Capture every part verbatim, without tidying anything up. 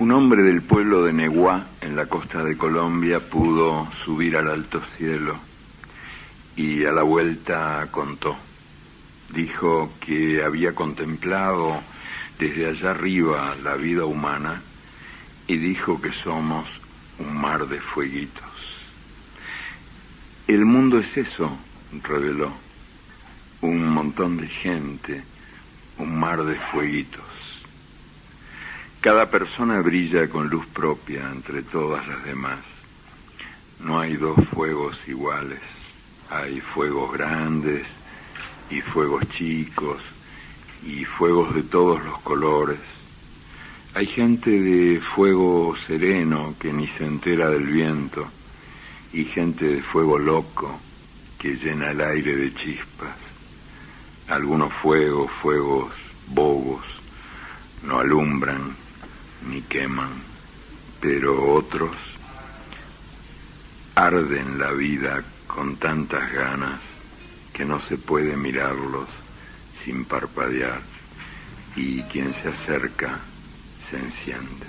Un hombre del pueblo de Neguá, en la costa de Colombia, pudo subir al alto cielo y a la vuelta contó. Dijo que había contemplado desde allá arriba la vida humana y dijo que somos un mar de fueguitos. El mundo es eso, reveló, un montón de gente, un mar de fueguitos. Cada persona brilla con luz propia entre todas las demás. No hay dos fuegos iguales. Hay fuegos grandes y fuegos chicos y fuegos de todos los colores. Hay gente de fuego sereno que ni se entera del viento y gente de fuego loco que llena el aire de chispas. Algunos fuegos, fuegos bobos, no alumbran ni queman, pero otros arden la vida con tantas ganas que no se puede mirarlos sin parpadear, y quien se acerca se enciende.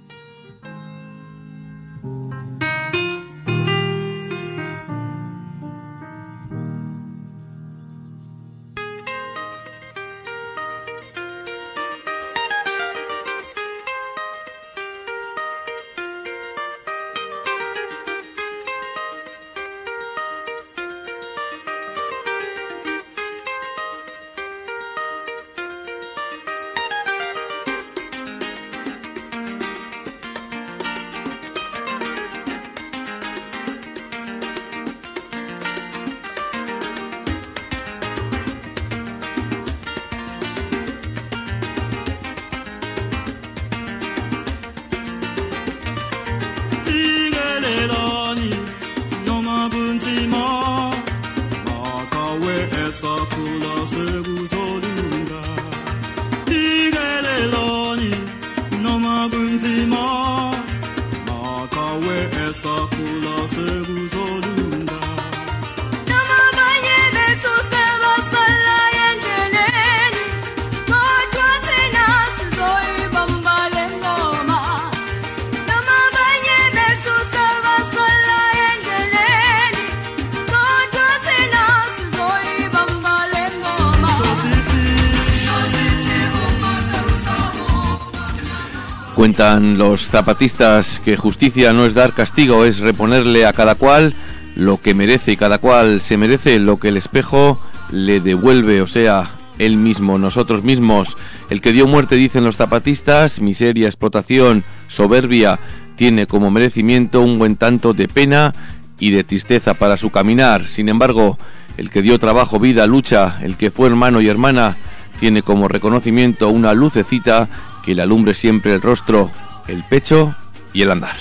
Cuentan los zapatistas que justicia no es dar castigo, es reponerle a cada cual lo que merece, y cada cual se merece lo que el espejo le devuelve, o sea, él mismo, nosotros mismos. El que dio muerte, dicen los zapatistas, miseria, explotación, soberbia, tiene como merecimiento un buen tanto de pena y de tristeza para su caminar. Sin embargo, el que dio trabajo, vida, lucha, el que fue hermano y hermana, tiene como reconocimiento una lucecita que le alumbre siempre el rostro, el pecho y el andar.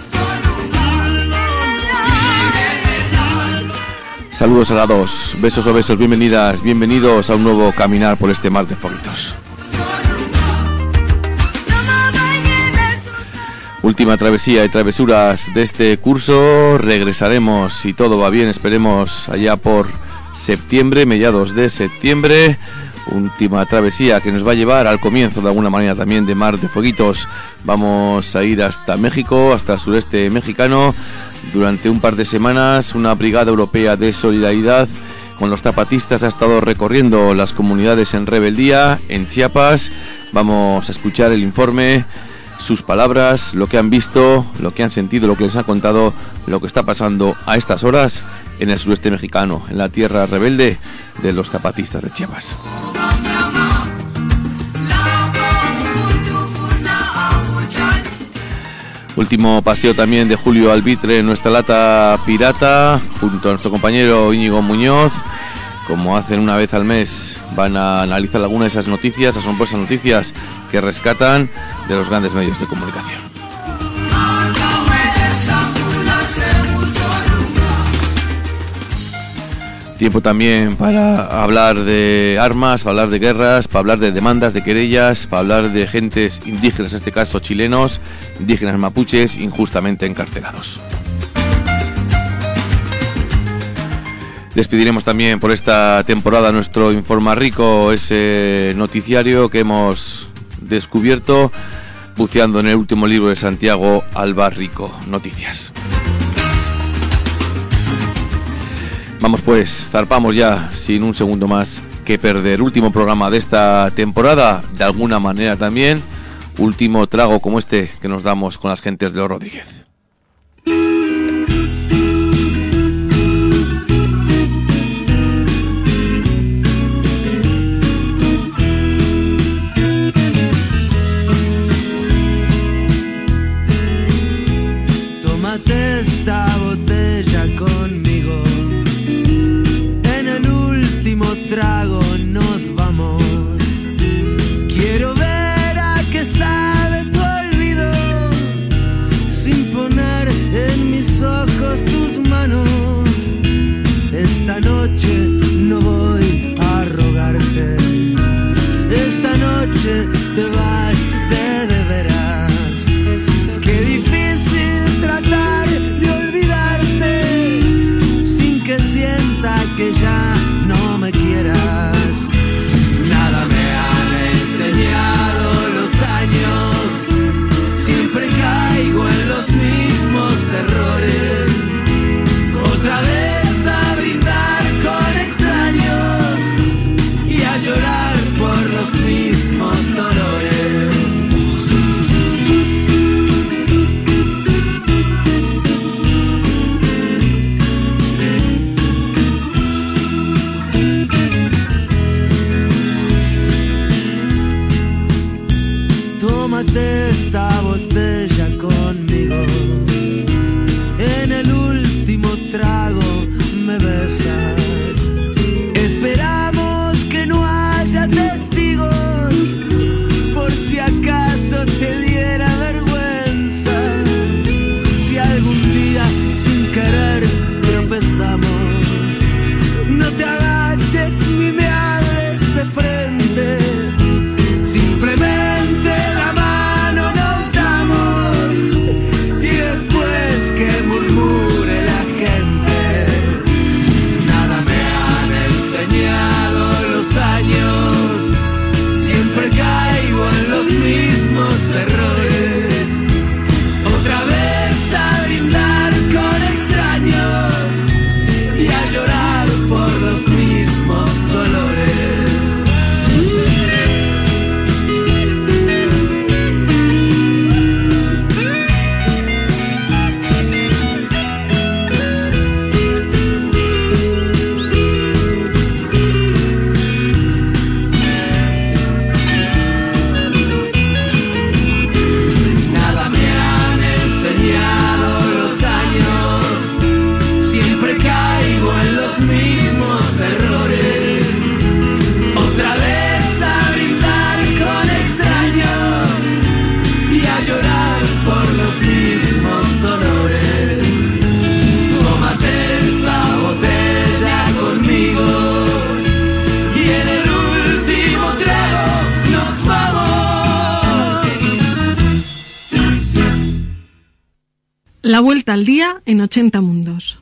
Saludos a la dos, besos o besos, bienvenidas, bienvenidos a un nuevo caminar por este mar de fueguitos. Última travesía y travesuras de este curso. Regresaremos, si todo va bien, esperemos allá por septiembre, mediados de septiembre. Última travesía que nos va a llevar al comienzo de alguna manera también de Mar de Fueguitos. Vamos a ir hasta México, hasta el sureste mexicano. Durante un par de semanas una brigada europea de solidaridad con los zapatistas ha estado recorriendo las comunidades en rebeldía en Chiapas. Vamos a escuchar el informe, sus palabras, lo que han visto, lo que han sentido, lo que les ha contado, lo que está pasando a estas horas en el sureste mexicano, en la tierra rebelde de los zapatistas de Chiapas. Último paseo también de Julio Albitre en nuestra lata pirata, junto a nuestro compañero Íñigo Muñoz. Como hacen una vez al mes, van a analizar algunas de esas noticias, asombrosas noticias que rescatan de los grandes medios de comunicación. Tiempo también para hablar de armas, para hablar de guerras, para hablar de demandas, de querellas, para hablar de gentes indígenas, en este caso chilenos, indígenas mapuches, injustamente encarcelados. Despediremos también por esta temporada nuestro Informa Rico, ese noticiario que hemos descubierto buceando en el último libro de Santiago Alba Rico. Noticias. Vamos pues, zarpamos ya sin un segundo más que perder. Último programa de esta temporada, de alguna manera también. Último trago como este que nos damos con las gentes de Los Rodríguez. Tómate esta botella conmigo. En el último trago nos vamos. Quiero ver a qué sabe tu olvido, sin poner en mis ojos tus manos. Esta noche no voy a rogarte. Esta noche te vas de de veras. Qué difícil tratar de olvidarte sin que sienta que ya no me quieras. Nada me han enseñado los años, siempre caigo en los mismos errores. Otra vez a brindar con extraños y a llorar por los mismos dolores. Tómate esta botella conmigo. En el último trago me besas. Esperamos que no haya testigos, por si acaso te diera vergüenza. Si algún día sin querer tropezamos, no te agaches ni me hables de frente. Simplemente la mano nos damos y después que murmure la gente. Nada me han enseñado los años, siempre caigo en los mismos errores. Otra vez a brindar con extraños y a llorar por los mismos dolores. Nada me han enseñado los años, siempre caigo en los mismos errores. Otra vez a brindar con extraños y a llorar por los mismos dolores. Tómate esta botella conmigo y en el último trago nos vamos. La vuelta al día en ochenta mundos.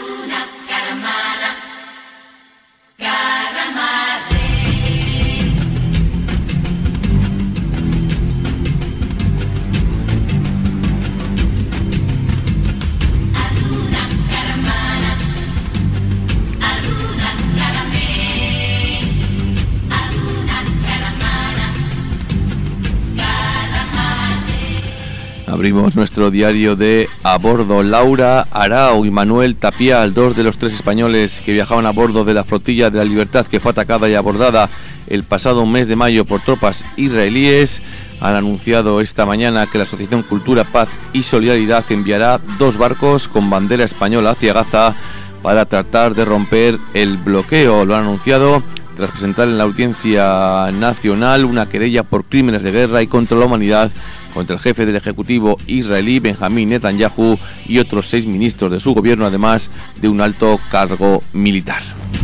Abrimos nuestro diario de a bordo. Laura Arau y Manuel Tapial, dos de los tres españoles que viajaban a bordo de la flotilla de la Libertad que fue atacada y abordada el pasado mes de mayo por tropas israelíes, han anunciado esta mañana que la Asociación Cultura, Paz y Solidaridad enviará dos barcos con bandera española hacia Gaza para tratar de romper el bloqueo. Lo han anunciado tras presentar en la Audiencia Nacional una querella por crímenes de guerra y contra la humanidad contra el jefe del Ejecutivo israelí Benjamín Netanyahu y otros seis ministros de su gobierno, además de un alto cargo militar.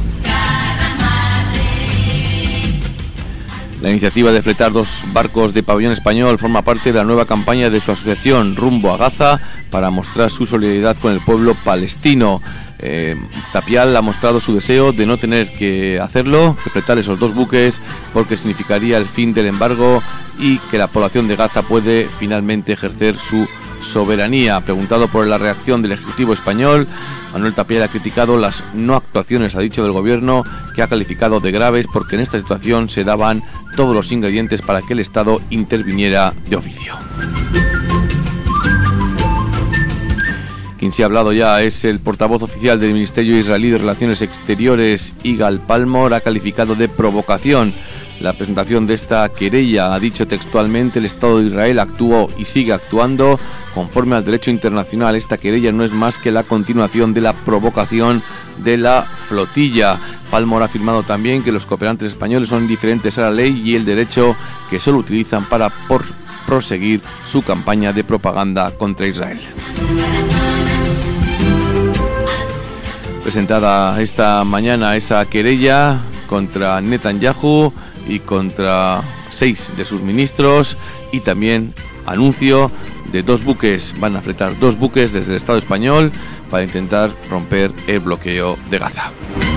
La iniciativa de fletar dos barcos de pabellón español forma parte de la nueva campaña de su asociación Rumbo a Gaza para mostrar su solidaridad con el pueblo palestino. Eh, Tapial ha mostrado su deseo de no tener que hacerlo, de fletar esos dos buques, porque significaría el fin del embargo y que la población de Gaza puede finalmente ejercer su soberanía. Preguntado por la reacción del Ejecutivo español, Manuel Tapial ha criticado las no actuaciones, ha dicho, del gobierno, que ha calificado de graves porque en esta situación se daban todos los ingredientes para que el Estado interviniera de oficio. Quien sí ha hablado ya es el portavoz oficial del Ministerio Israelí de Relaciones Exteriores, Igal Palmor. Ha calificado de provocación la presentación de esta querella. Ha dicho textualmente: el Estado de Israel actuó y sigue actuando conforme al derecho internacional. Esta querella no es más que la continuación de la provocación de la flotilla. Palmor ha afirmado también que los cooperantes españoles son indiferentes a la ley y el derecho, que solo utilizan para por proseguir su campaña de propaganda contra Israel. Presentada esta mañana esa querella contra Netanyahu y contra seis de sus ministros, y también anuncio de dos buques, van a fletar dos buques desde el Estado español para intentar romper el bloqueo de Gaza.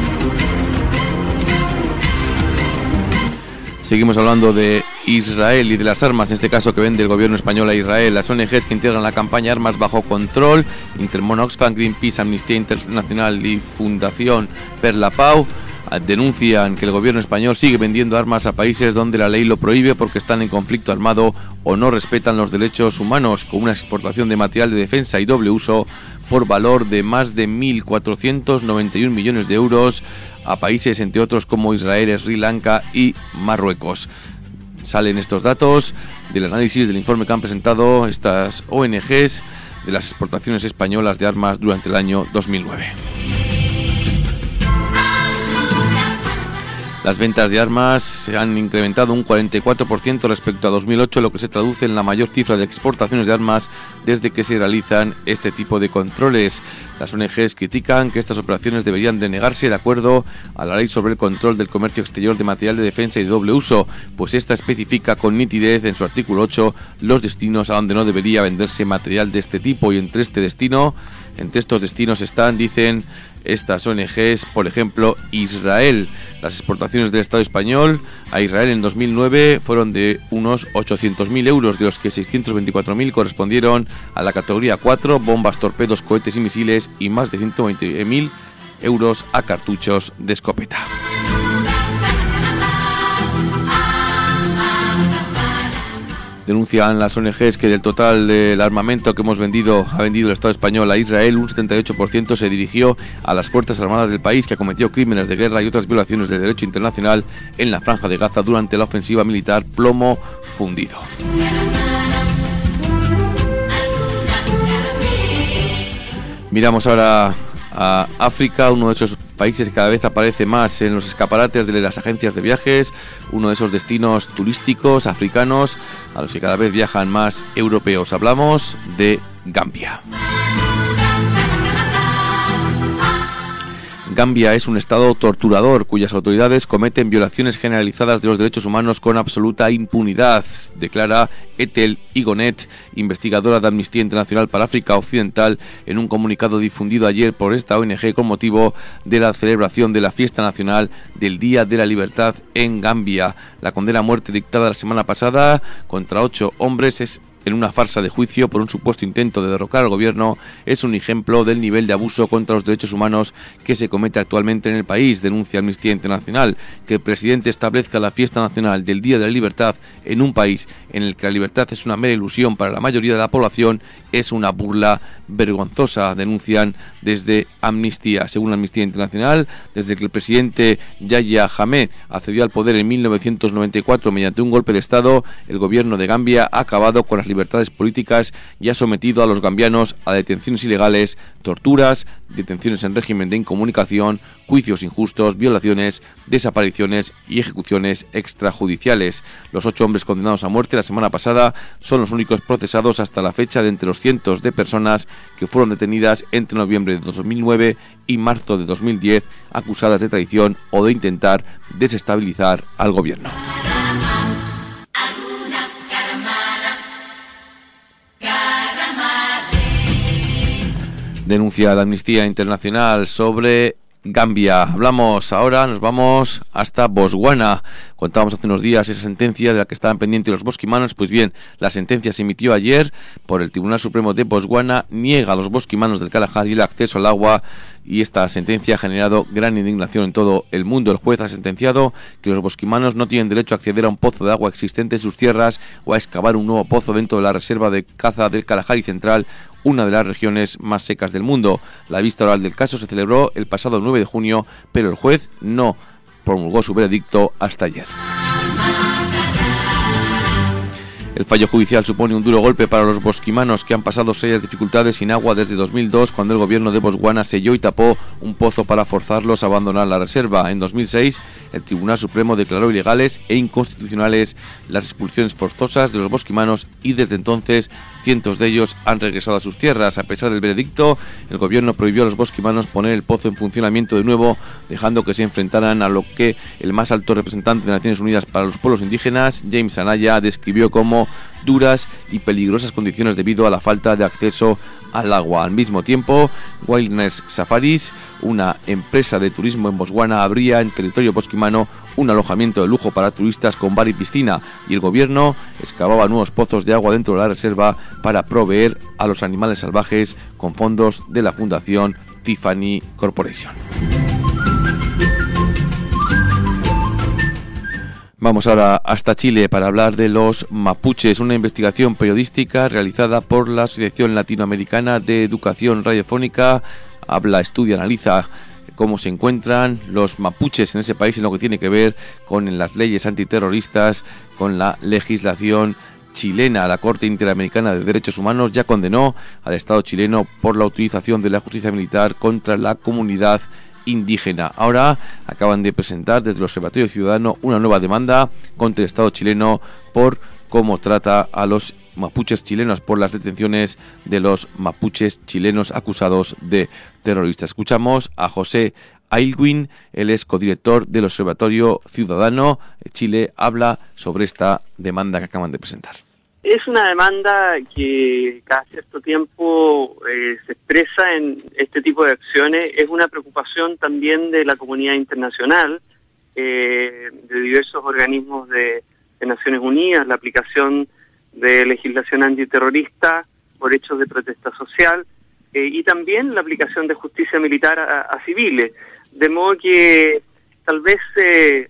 Seguimos hablando de Israel y de las armas, en este caso que vende el gobierno español a Israel. Las O N Ges que integran la campaña Armas Bajo Control, Intermon Oxfam, Greenpeace, Amnistía Internacional y Fundación Per la Pau, denuncian que el gobierno español sigue vendiendo armas a países donde la ley lo prohíbe porque están en conflicto armado o no respetan los derechos humanos, con una exportación de material de defensa y doble uso por valor de más de mil cuatrocientos noventa y un millones de euros a países entre otros como Israel, Sri Lanka y Marruecos. Salen estos datos del análisis del informe que han presentado estas O N Ges de las exportaciones españolas de armas durante el año dos mil nueve. Las ventas de armas se han incrementado un cuarenta y cuatro por ciento respecto a dos mil ocho, lo que se traduce en la mayor cifra de exportaciones de armas desde que se realizan este tipo de controles. Las O N Ges critican que estas operaciones deberían denegarse de acuerdo a la ley sobre el control del comercio exterior de material de defensa y de doble uso, pues esta especifica con nitidez en su artículo ocho los destinos a donde no debería venderse material de este tipo, y entre este destino, entre estos destinos están, dicen estas O N Ges, por ejemplo, Israel. Las exportaciones del Estado español a Israel en dos mil nueve fueron de unos ochocientos mil euros, de los que seiscientos veinticuatro mil correspondieron a la categoría cuatro, bombas, torpedos, cohetes y misiles, y más de ciento veinte mil euros a cartuchos de escopeta. Denuncian las O N Ges que del total del armamento que hemos vendido, ha vendido el Estado español a Israel, un setenta y ocho por ciento se dirigió a las Fuerzas Armadas del país, que acometió crímenes de guerra y otras violaciones del derecho internacional en la Franja de Gaza durante la ofensiva militar Plomo Fundido. Miramos ahora a África, uno de esos países que cada vez aparece más en los escaparates de las agencias de viajes, uno de esos destinos turísticos africanos a los que cada vez viajan más europeos. Hablamos de Gambia. Gambia es un estado torturador cuyas autoridades cometen violaciones generalizadas de los derechos humanos con absoluta impunidad, declara Ethel Igonet, investigadora de Amnistía Internacional para África Occidental, en un comunicado difundido ayer por esta O N Ge con motivo de la celebración de la fiesta nacional del Día de la Libertad en Gambia. La condena a muerte dictada la semana pasada contra ocho hombres es en una farsa de juicio por un supuesto intento de derrocar al gobierno, es un ejemplo del nivel de abuso contra los derechos humanos que se comete actualmente en el país, denuncia Amnistía Internacional. Que el presidente establezca la fiesta nacional del Día de la Libertad en un país en el que la libertad es una mera ilusión para la mayoría de la población es una burla vergonzosa, denuncian desde Amnistía. Según Amnistía Internacional, desde que el presidente Yahya Jammeh accedió al poder en mil novecientos noventa y cuatro mediante un golpe de Estado, el gobierno de Gambia ha acabado con las libertades políticas y ha sometido a los gambianos a detenciones ilegales, torturas, detenciones en régimen de incomunicación, juicios injustos, violaciones, desapariciones y ejecuciones extrajudiciales. Los ocho hombres condenados a muerte la semana pasada son los únicos procesados hasta la fecha de entre los cientos de personas que fueron detenidas entre noviembre de dos mil nueve y marzo de dos mil diez acusadas de traición o de intentar desestabilizar al gobierno. denuncia de Amnistía Internacional sobre Gambia. Hablamos ahora, nos vamos hasta Botswana. Contábamos hace unos días esa sentencia de la que estaban pendientes los bosquimanos. Pues bien, la sentencia se emitió ayer por el Tribunal Supremo de Botswana. Niega a los bosquimanos del Kalahari el acceso al agua, y esta sentencia ha generado gran indignación en todo el mundo. El juez ha sentenciado que los bosquimanos no tienen derecho a acceder a un pozo de agua existente en sus tierras o a excavar un nuevo pozo dentro de la reserva de caza del Kalahari Central, una de las regiones más secas del mundo. La vista oral del caso se celebró el pasado nueve de junio, pero el juez no promulgó su veredicto hasta ayer. El fallo judicial supone un duro golpe para los bosquimanos, que han pasado serias dificultades sin agua desde dos mil dos, cuando el gobierno de Botswana selló y tapó un pozo para forzarlos a abandonar la reserva. En dos mil seis, el Tribunal Supremo declaró ilegales e inconstitucionales las expulsiones forzosas de los bosquimanos, y desde entonces cientos de ellos han regresado a sus tierras. A pesar del veredicto, el gobierno prohibió a los bosquimanos poner el pozo en funcionamiento de nuevo, dejando que se enfrentaran a lo que el más alto representante de Naciones Unidas para los pueblos indígenas, James Anaya, describió como duras y peligrosas condiciones debido a la falta de acceso al agua. Al mismo tiempo, Wilderness Safaris, una empresa de turismo en Botswana, abría en territorio bosquimano un alojamiento de lujo para turistas con bar y piscina, y el gobierno excavaba nuevos pozos de agua dentro de la reserva para proveer a los animales salvajes con fondos de la Fundación Tiffany Corporation. Vamos ahora hasta Chile para hablar de los mapuches. Una investigación periodística realizada por la Asociación Latinoamericana de Educación Radiofónica habla, estudia, analiza cómo se encuentran los mapuches en ese país en lo que tiene que ver con las leyes antiterroristas, con la legislación chilena. La Corte Interamericana de Derechos Humanos ya condenó al Estado chileno por la utilización de la justicia militar contra la comunidad indígena. Ahora acaban de presentar desde el Observatorio Ciudadano una nueva demanda contra el Estado chileno por cómo trata a los mapuches chilenos, por las detenciones de los mapuches chilenos acusados de terroristas. Escuchamos a José Aylwin, él es codirector del Observatorio Ciudadano. Chile habla sobre esta demanda que acaban de presentar. Es una demanda que cada cierto tiempo eh, se expresa en este tipo de acciones. Es una preocupación también de la comunidad internacional, eh, de diversos organismos de, de Naciones Unidas, la aplicación de legislación antiterrorista por hechos de protesta social, eh, y también la aplicación de justicia militar a, a civiles. De modo que tal vez eh,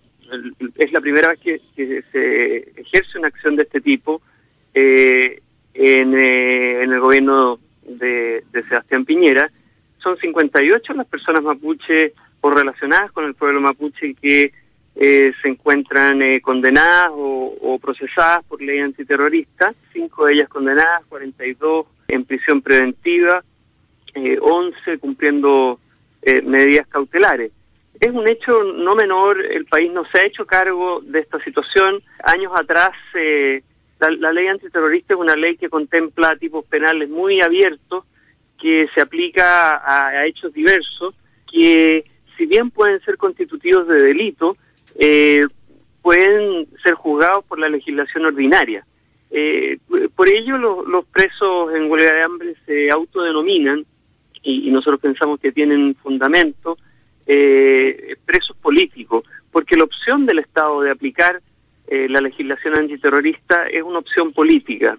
es la primera vez que, que se ejerce una acción de este tipo eh, en, eh, en el gobierno de, de Sebastián Piñera. Son cincuenta y ocho las personas mapuche o relacionadas con el pueblo mapuche que eh, se encuentran eh, condenadas o, o procesadas por ley antiterrorista, cinco de ellas condenadas, cuarenta y dos en prisión preventiva, eh, once cumpliendo eh, medidas cautelares. Es un hecho no menor, el país no se ha hecho cargo de esta situación. Años atrás, eh, la, la ley antiterrorista es una ley que contempla tipos penales muy abiertos, que se aplica a, a hechos diversos, que si bien pueden ser constitutivos de delito, eh, pueden ser juzgados por la legislación ordinaria. Eh, por ello, los, los presos en huelga de hambre se autodenominan, y, y nosotros pensamos que tienen fundamento, Eh, presos políticos, porque la opción del Estado de aplicar eh, la legislación antiterrorista es una opción política.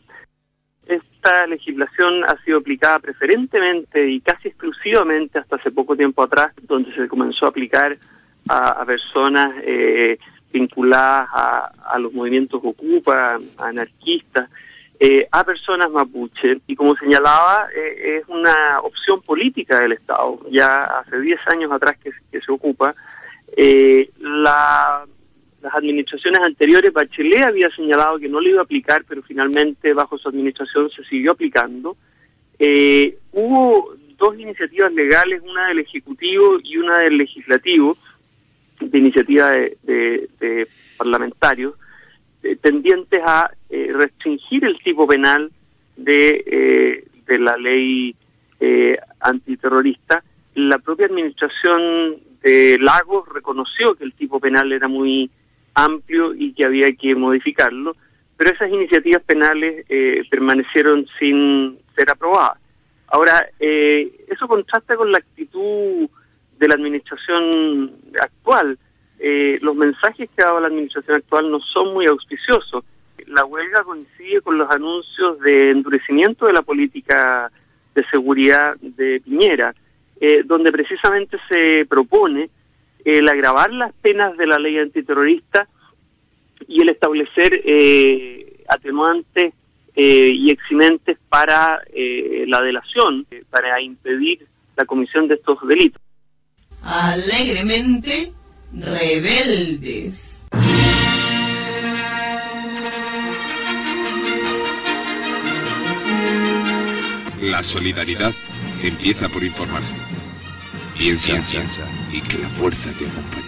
Esta legislación ha sido aplicada preferentemente y casi exclusivamente hasta hace poco tiempo atrás, donde se comenzó a aplicar a, a personas eh, vinculadas a, a los movimientos Ocupa, a anarquistas, eh, a personas mapuche, y como señalaba, eh, es una opción política del Estado. Ya hace diez años atrás que, que se ocupa. Eh, la, las administraciones anteriores, Bachelet había señalado que no lo iba a aplicar, pero finalmente bajo su administración se siguió aplicando. Eh, hubo dos iniciativas legales, una del Ejecutivo y una del Legislativo, de iniciativa de, de, de parlamentarios, tendientes a eh, restringir el tipo penal de, eh, de la ley eh, antiterrorista. La propia administración de Lagos reconoció que el tipo penal era muy amplio y que había que modificarlo, pero esas iniciativas penales eh, permanecieron sin ser aprobadas. Ahora, eh, eso contrasta con la actitud de la administración actual. Eh, los mensajes que ha dado la administración actual no son muy auspiciosos. La huelga coincide con los anuncios de endurecimiento de la política de seguridad de Piñera, eh, donde precisamente se propone el agravar las penas de la ley antiterrorista y el establecer eh, atenuantes eh, y eximentes para eh, la delación, eh, para impedir la comisión de estos delitos. Alegremente rebeldes. La solidaridad empieza por informarse. Piensa, piensa y que la fuerza te acompañe.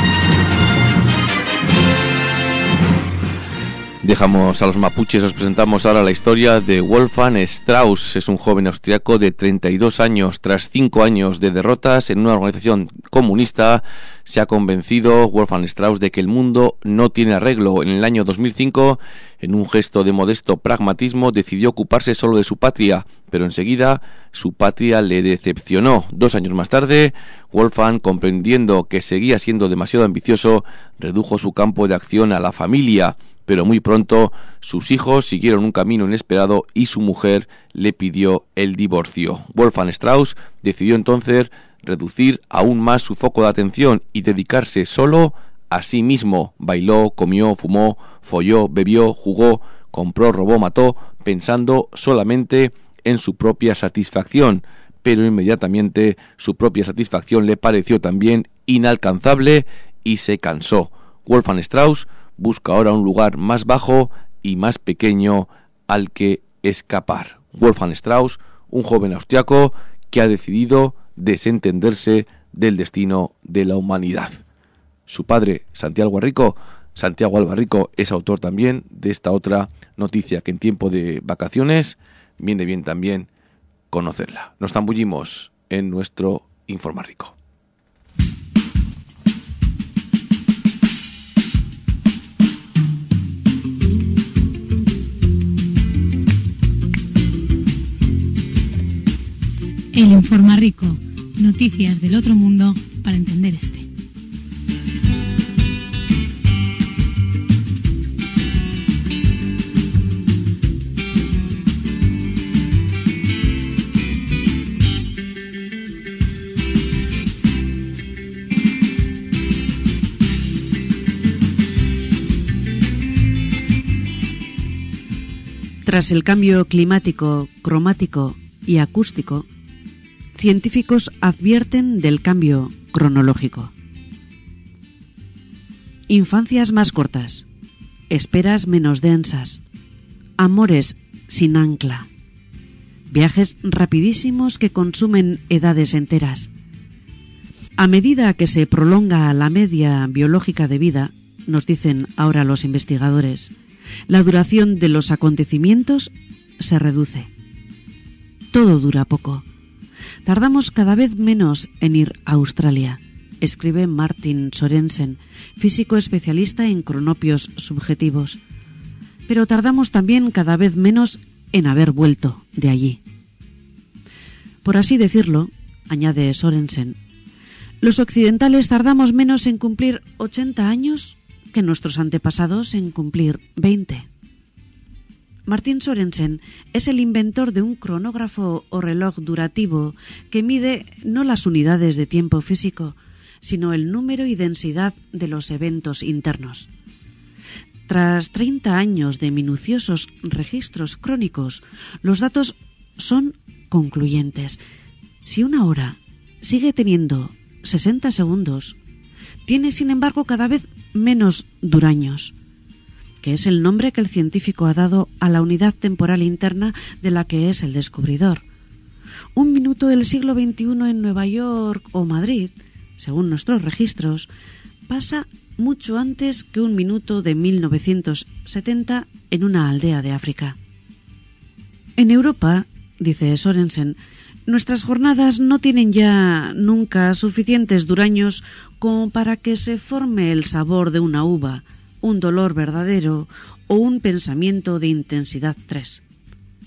Dejamos a los mapuches, os presentamos ahora la historia de Wolfgang Strauss. Es un joven austriaco de treinta y dos años. Tras cinco años de derrotas en una organización comunista, se ha convencido Wolfgang Strauss de que el mundo no tiene arreglo. En el año dos mil cinco, en un gesto de modesto pragmatismo, decidió ocuparse solo de su patria, pero enseguida su patria le decepcionó. Dos años más tarde, Wolfgang, comprendiendo que seguía siendo demasiado ambicioso, redujo su campo de acción a la familia. Pero muy pronto sus hijos siguieron un camino inesperado y su mujer le pidió el divorcio. Wolfgang Strauss decidió entonces reducir aún más su foco de atención y dedicarse solo a sí mismo. Bailó, comió, fumó, folló, bebió, jugó, compró, robó, mató, pensando solamente en su propia satisfacción. Pero inmediatamente su propia satisfacción le pareció también inalcanzable y se cansó. Wolfgang Strauss busca ahora un lugar más bajo y más pequeño al que escapar. Wolfgang Strauss, un joven austriaco que ha decidido desentenderse del destino de la humanidad. Su padre, Santiago Albarrico, Santiago Albarrico, es autor también de esta otra noticia que en tiempo de vacaciones viene bien también conocerla. Nos zambullimos en nuestro Informarrico. El Informarrico, noticias del otro mundo para entender este. Tras el cambio climático, cromático y acústico, científicos advierten del cambio cronológico. Infancias más cortas, esperas menos densas, amores sin ancla, viajes rapidísimos que consumen edades enteras. A medida que se prolonga la media biológica de vida, nos dicen ahora los investigadores, la duración de los acontecimientos se reduce. Todo dura poco. Tardamos cada vez menos en ir a Australia, escribe Martin Sorensen, físico especialista en cronopios subjetivos. Pero tardamos también cada vez menos en haber vuelto de allí. Por así decirlo, añade Sorensen, los occidentales tardamos menos en cumplir ochenta años que nuestros antepasados en cumplir veinte. Martin Sorensen es el inventor de un cronógrafo o reloj durativo que mide no las unidades de tiempo físico, sino el número y densidad de los eventos internos. Tras treinta años de minuciosos registros crónicos, los datos son concluyentes. Si una hora sigue teniendo sesenta segundos, tiene sin embargo cada vez menos duraños, que es el nombre que el científico ha dado a la unidad temporal interna de la que es el descubridor. Un minuto del siglo veintiuno en Nueva York o Madrid, según nuestros registros, pasa mucho antes que un minuto de mil novecientos setenta en una aldea de África. En Europa, dice Sorensen, nuestras jornadas no tienen ya nunca suficientes duraños como para que se forme el sabor de una uva, un dolor verdadero o un pensamiento de intensidad tres.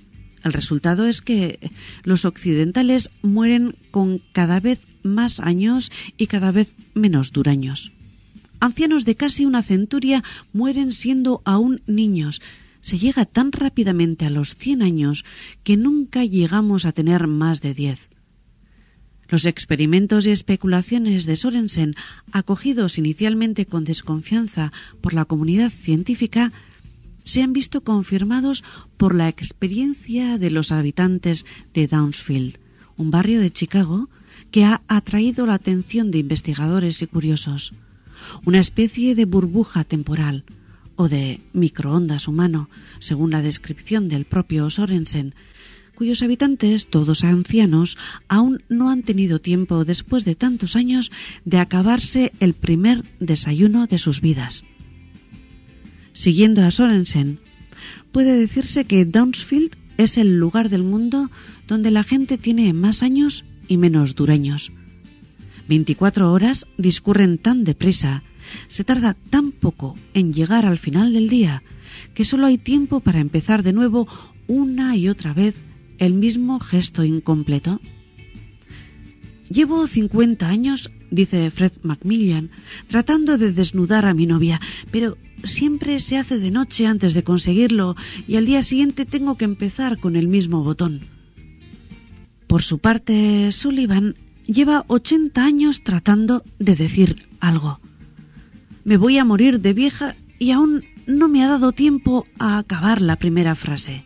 El resultado es que los occidentales mueren con cada vez más años y cada vez menos duraños. Ancianos de casi una centuria mueren siendo aún niños. Se llega tan rápidamente a los cien años que nunca llegamos a tener más de diez. Los experimentos y especulaciones de Sorensen, acogidos inicialmente con desconfianza por la comunidad científica, se han visto confirmados por la experiencia de los habitantes de Downsfield, un barrio de Chicago que ha atraído la atención de investigadores y curiosos. Una especie de burbuja temporal o de microondas humano, según la descripción del propio Sorensen, cuyos habitantes, todos ancianos, aún no han tenido tiempo, después de tantos años, de acabarse el primer desayuno de sus vidas. Siguiendo a Sorensen, puede decirse que Downsfield es el lugar del mundo donde la gente tiene más años y menos dureños. veinticuatro horas discurren tan deprisa, se tarda tan poco en llegar al final del día, que solo hay tiempo para empezar de nuevo una y otra vez el mismo gesto incompleto. Llevo cincuenta años, dice Fred Macmillan, tratando de desnudar a mi novia, pero siempre se hace de noche antes de conseguirlo y al día siguiente tengo que empezar con el mismo botón. Por su parte, Sullivan lleva ochenta años tratando de decir algo. Me voy a morir de vieja y aún no me ha dado tiempo a acabar la primera frase.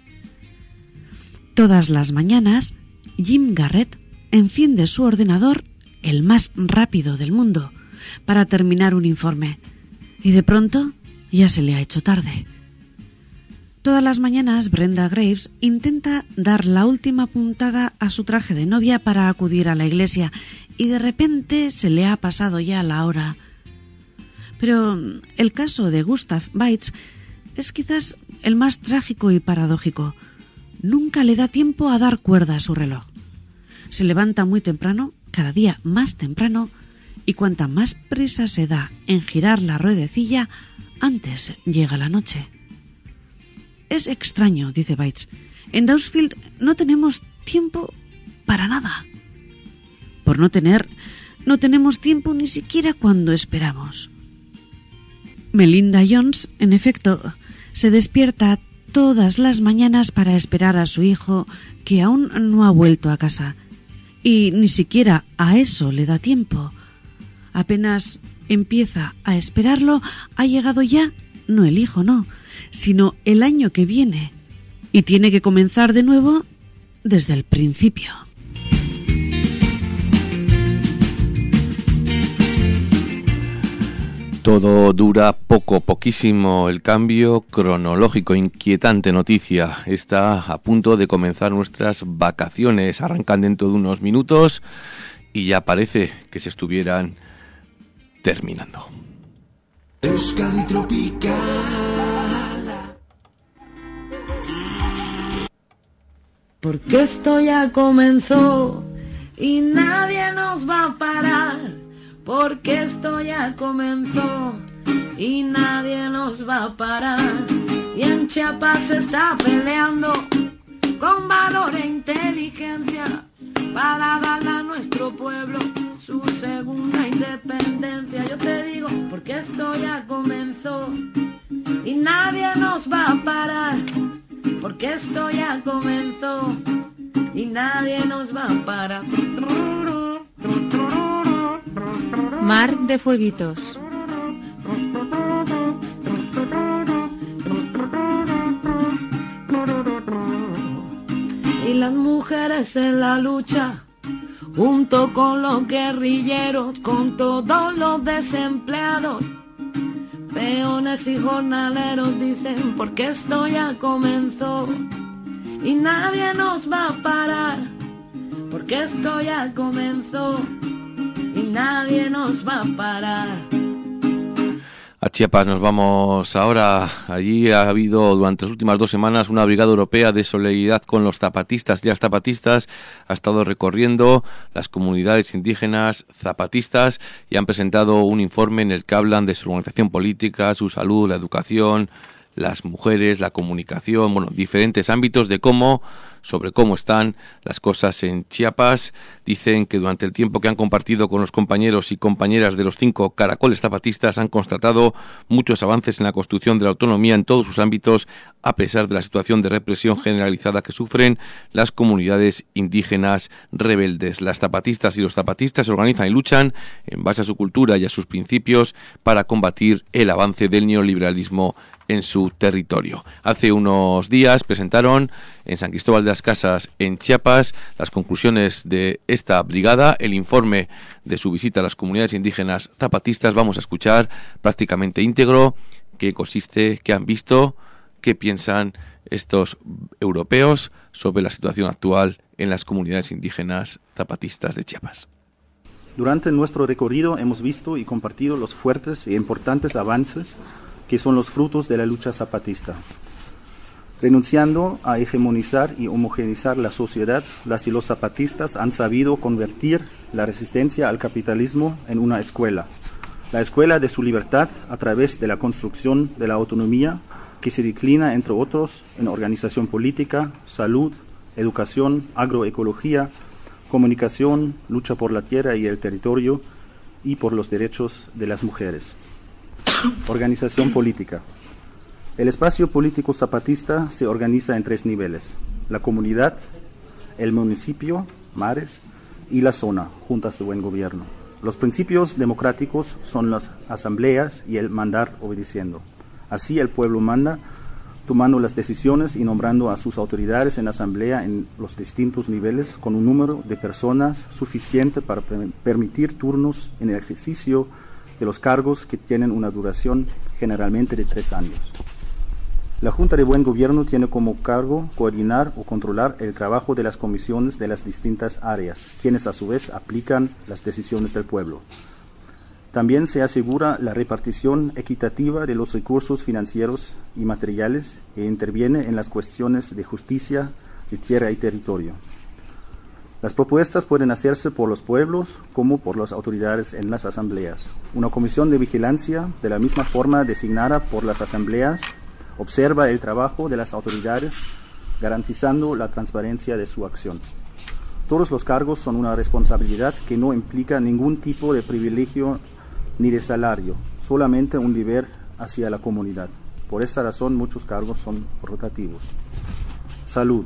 Todas las mañanas, Jim Garrett enciende su ordenador, el más rápido del mundo, para terminar un informe. Y de pronto ya se le ha hecho tarde. Todas las mañanas, Brenda Graves intenta dar la última puntada a su traje de novia para acudir a la iglesia y de repente se le ha pasado ya la hora. Pero el caso de Gustav Weitz es quizás el más trágico y paradójico. Nunca le da tiempo a dar cuerda a su reloj. Se levanta muy temprano, cada día más temprano, y cuanta más prisa se da en girar la ruedecilla, antes llega la noche. Es extraño, dice Weitz. En Downsfield no tenemos tiempo para nada. Por no tener, no tenemos tiempo ni siquiera cuando esperamos. Melinda Jones, en efecto, se despierta todas las mañanas para esperar a su hijo, que aún no ha vuelto a casa. Y ni siquiera a eso le da tiempo. Apenas empieza a esperarlo, ha llegado ya, no el hijo, no, sino el año que viene. Y tiene que comenzar de nuevo desde el principio. Todo dura poco, poquísimo. El cambio cronológico, inquietante noticia. Está a punto de comenzar nuestras vacaciones. Arrancan dentro de unos minutos y ya parece que se estuvieran terminando. Euskadi Tropical. Porque esto ya comenzó y nadie nos va a parar. Porque esto ya comenzó y nadie nos va a parar. Y en Chiapas se está peleando con valor e inteligencia para darle a nuestro pueblo su segunda independencia. Yo te digo, porque esto ya comenzó y nadie nos va a parar. Porque esto ya comenzó y nadie nos va a parar. Mar de Fueguitos. Y las mujeres en la lucha, junto con los guerrilleros, con todos los desempleados, peones y jornaleros, dicen, porque esto ya comenzó y nadie nos va a parar. Porque esto ya comenzó y nadie nos va a parar. A Chiapas nos vamos ahora. Allí ha habido durante las últimas dos semanas una brigada europea de solidaridad con los zapatistas y las zapatistas. Ha estado recorriendo las comunidades indígenas zapatistas y han presentado un informe en el que hablan de su organización política, su salud, la educación, las mujeres, la comunicación, bueno, diferentes ámbitos de cómo, sobre cómo están las cosas en Chiapas. Dicen que durante el tiempo que han compartido con los compañeros y compañeras de los cinco caracoles zapatistas han constatado muchos avances en la construcción de la autonomía en todos sus ámbitos, a pesar de la situación de represión generalizada que sufren las comunidades indígenas rebeldes. Las zapatistas y los zapatistas se organizan y luchan en base a su cultura y a sus principios para combatir el avance del neoliberalismo en su territorio. Hace unos días presentaron en San Cristóbal de las Casas, en Chiapas, las conclusiones de esta brigada, el informe de su visita a las comunidades indígenas zapatistas. Vamos a escuchar prácticamente íntegro qué consiste, qué han visto, qué piensan estos europeos sobre la situación actual en las comunidades indígenas zapatistas de Chiapas. Durante nuestro recorrido hemos visto y compartido los fuertes e importantes avances que son los frutos de la lucha zapatista. Renunciando a hegemonizar y homogeneizar la sociedad, las y los zapatistas han sabido convertir la resistencia al capitalismo en una escuela. La escuela de su libertad a través de la construcción de la autonomía que se declina, entre otros, en organización política, salud, educación, agroecología, comunicación, lucha por la tierra y el territorio y por los derechos de las mujeres. Organización política. El espacio político zapatista se organiza en tres niveles: la comunidad, el municipio, mares, y la zona, juntas de buen gobierno. Los principios democráticos son las asambleas y el mandar obedeciendo. Así el pueblo manda, tomando las decisiones y nombrando a sus autoridades en asamblea en los distintos niveles con un número de personas suficiente para permitir turnos en el ejercicio de los cargos que tienen una duración generalmente de tres años. La Junta de Buen Gobierno tiene como cargo coordinar o controlar el trabajo de las comisiones de las distintas áreas, quienes a su vez aplican las decisiones del pueblo. También se asegura la repartición equitativa de los recursos financieros y materiales e interviene en las cuestiones de justicia, de tierra y territorio. Las propuestas pueden hacerse por los pueblos como por las autoridades en las asambleas. Una comisión de vigilancia, de la misma forma designada por las asambleas, observa el trabajo de las autoridades, garantizando la transparencia de su acción. Todos los cargos son una responsabilidad que no implica ningún tipo de privilegio ni de salario, solamente un deber hacia la comunidad. Por esta razón, muchos cargos son rotativos. Salud.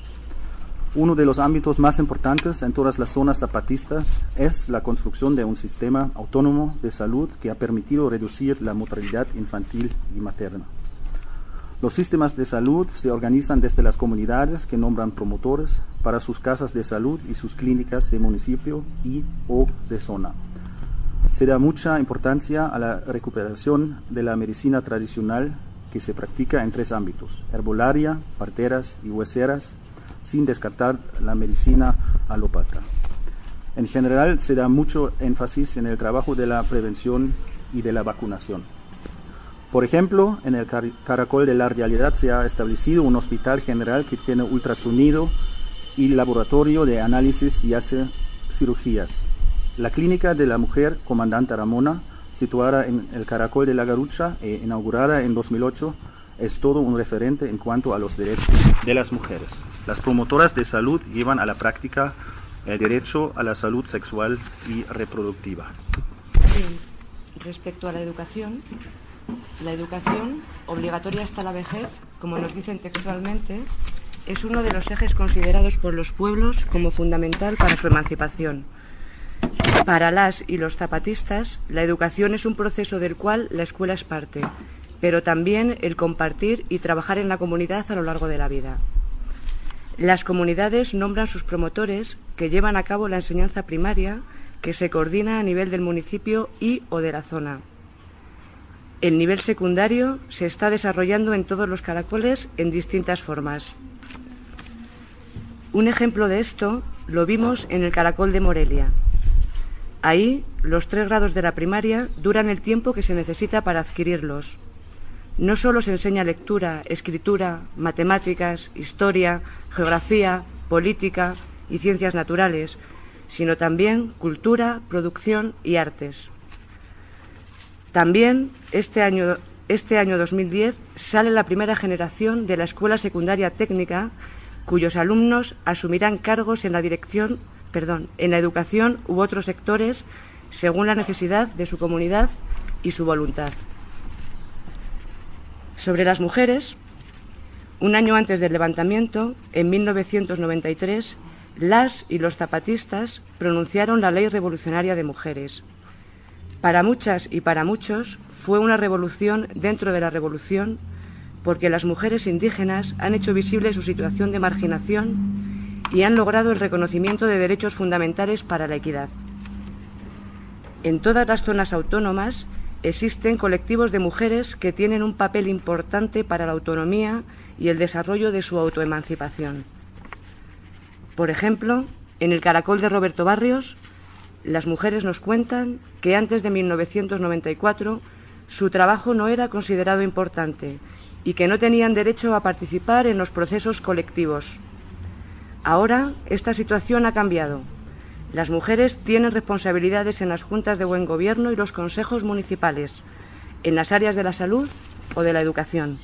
Uno de los ámbitos más importantes en todas las zonas zapatistas es la construcción de un sistema autónomo de salud que ha permitido reducir la mortalidad infantil y materna. Los sistemas de salud se organizan desde las comunidades que nombran promotores para sus casas de salud y sus clínicas de municipio y o de zona. Se da mucha importancia a la recuperación de la medicina tradicional que se practica en tres ámbitos: herbolaria, parteras y hueseras, sin descartar la medicina alópata. En general, se da mucho énfasis en el trabajo de la prevención y de la vacunación. Por ejemplo, en el Caracol de la Realidad se ha establecido un hospital general que tiene ultrasonido y laboratorio de análisis y hace cirugías. La Clínica de la Mujer Comandante Ramona, situada en el Caracol de la Garucha e inaugurada en dos mil ocho, es todo un referente en cuanto a los derechos de las mujeres. Las promotoras de salud llevan a la práctica el derecho a la salud sexual y reproductiva. Bien. Respecto a la educación, la educación, obligatoria hasta la vejez, como nos dicen textualmente, es uno de los ejes considerados por los pueblos como fundamental para su emancipación. Para las y los zapatistas, la educación es un proceso del cual la escuela es parte, pero también el compartir y trabajar en la comunidad a lo largo de la vida. Las comunidades nombran sus promotores que llevan a cabo la enseñanza primaria, que se coordina a nivel del municipio y o de la zona. El nivel secundario se está desarrollando en todos los caracoles en distintas formas. Un ejemplo de esto lo vimos en el Caracol de Morelia. Ahí, los tres grados de la primaria duran el tiempo que se necesita para adquirirlos. No solo se enseña lectura, escritura, matemáticas, historia, geografía, política y ciencias naturales, sino también cultura, producción y artes. También este año este año dos mil diez sale la primera generación de la Escuela Secundaria Técnica, cuyos alumnos asumirán cargos en la dirección, perdón, en la educación u otros sectores según la necesidad de su comunidad y su voluntad. Sobre las mujeres, un año antes del levantamiento, en mil novecientos noventa y tres, las y los zapatistas pronunciaron la Ley Revolucionaria de Mujeres. Para muchas y para muchos fue una revolución dentro de la revolución, porque las mujeres indígenas han hecho visible su situación de marginación y han logrado el reconocimiento de derechos fundamentales para la equidad. En todas las zonas autónomas existen colectivos de mujeres que tienen un papel importante para la autonomía y el desarrollo de su autoemancipación. Por ejemplo, en el Caracol de Roberto Barrios, las mujeres nos cuentan que antes de mil novecientos noventa y cuatro su trabajo no era considerado importante y que no tenían derecho a participar en los procesos colectivos. Ahora esta situación ha cambiado. Las mujeres tienen responsabilidades en las juntas de buen gobierno y los consejos municipales, en las áreas de la salud o de la educación.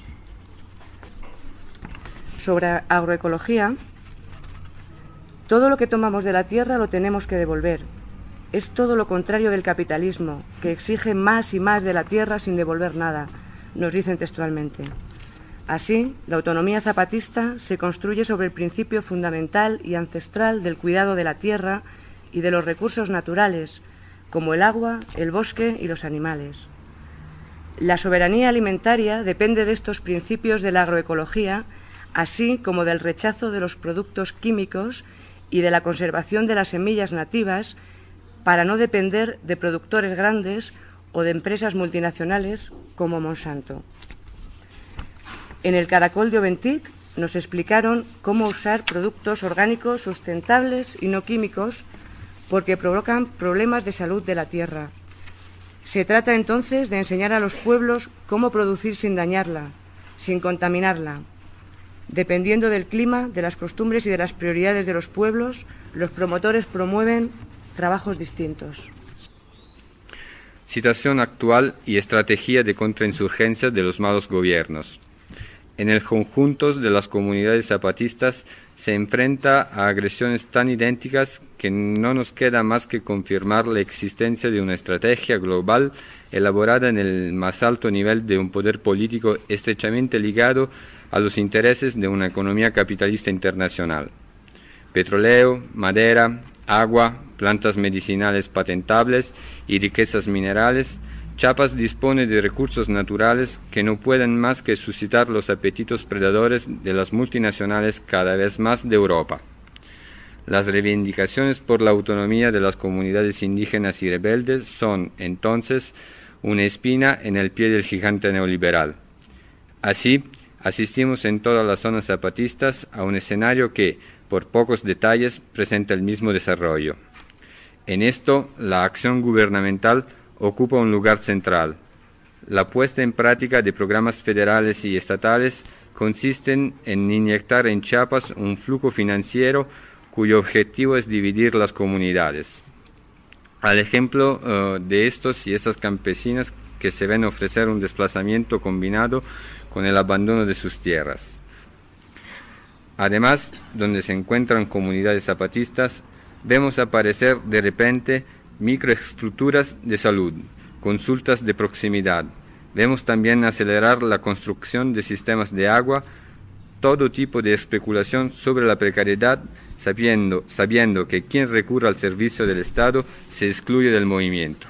Sobre agroecología, todo lo que tomamos de la tierra lo tenemos que devolver. Es todo lo contrario del capitalismo, que exige más y más de la tierra sin devolver nada, nos dicen textualmente. Así, la autonomía zapatista se construye sobre el principio fundamental y ancestral del cuidado de la tierra y de los recursos naturales, como el agua, el bosque y los animales. La soberanía alimentaria depende de estos principios de la agroecología, así como del rechazo de los productos químicos y de la conservación de las semillas nativas para no depender de productores grandes o de empresas multinacionales como Monsanto. En el Caracol de Oventic nos explicaron cómo usar productos orgánicos sustentables y no químicos porque provocan problemas de salud de la tierra. Se trata entonces de enseñar a los pueblos cómo producir sin dañarla, sin contaminarla. Dependiendo del clima, de las costumbres y de las prioridades de los pueblos, los promotores promueven trabajos distintos. Situación actual y estrategia de contrainsurgencia de los malos gobiernos. En el conjunto de las comunidades zapatistas se enfrenta a agresiones tan idénticas que no nos queda más que confirmar la existencia de una estrategia global elaborada en el más alto nivel de un poder político estrechamente ligado a los intereses de una economía capitalista internacional. Petróleo, madera, agua, plantas medicinales patentables y riquezas minerales, Chiapas dispone de recursos naturales que no pueden más que suscitar los apetitos predadores de las multinacionales cada vez más de Europa. Las reivindicaciones por la autonomía de las comunidades indígenas y rebeldes son, entonces, una espina en el pie del gigante neoliberal. Así, asistimos en todas las zonas zapatistas a un escenario que, por pocos detalles, presenta el mismo desarrollo. En esto, la acción gubernamental ocupa un lugar central. La puesta en práctica de programas federales y estatales consisten en inyectar en Chiapas un flujo financiero cuyo objetivo es dividir las comunidades. Al ejemplo uh, de estos y estas campesinas que se ven ofrecer un desplazamiento combinado con el abandono de sus tierras. Además, donde se encuentran comunidades zapatistas, vemos aparecer de repente microestructuras de salud, consultas de proximidad. Vemos también acelerar la construcción de sistemas de agua, todo tipo de especulación sobre la precariedad, sabiendo, sabiendo que quien recurre al servicio del Estado se excluye del movimiento.